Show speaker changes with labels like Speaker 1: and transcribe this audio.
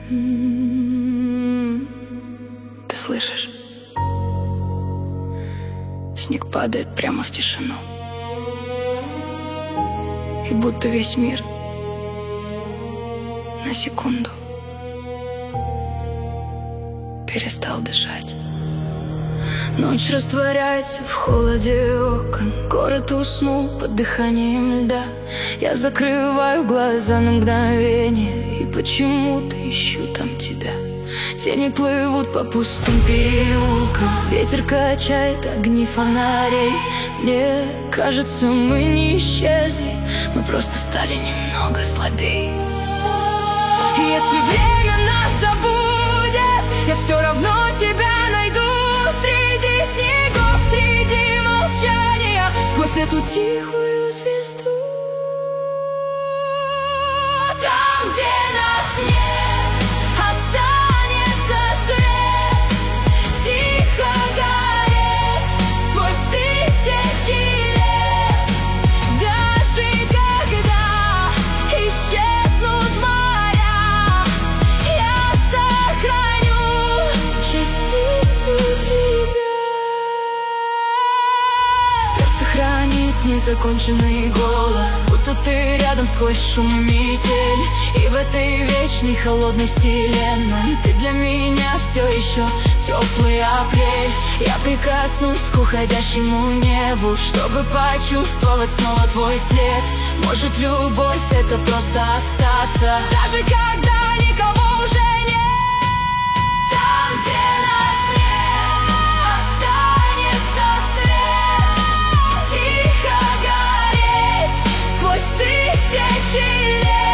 Speaker 1: Ты слышишь? Снег падает прямо в тишину, и будто весь мир на секунду перестал дышать. Ночь растворяется в холоде окон, город уснул под дыханием льда. Я закрываю глаза на мгновение и почему-то ищу там тебя. Тени плывут по пустым переулкам, ветер качает огни фонарей. Мне кажется, мы не исчезли, мы просто стали немного слабей. И если время нас забудет, я все равно тебя найду. Среди снегов, среди молчания, сквозь эту тихую звезду. Там, где нас нет, останется свет, тихо гореть сквозь тысячи лет. Даже когда исчезнут моря, я сохраню частицу тебя. Сердце хранит незаконченный голос, будто ты рядом сквозь шум и метель. И в этой вечной холодной вселенной ты для меня все еще теплый апрель. Я прикоснусь к уходящему небу, чтобы почувствовать снова твой след. Может, любовь — это просто остаться, даже когда никого уже нет. Там, где нас нет, останется свет, тихо гореть сквозь тысячи лет.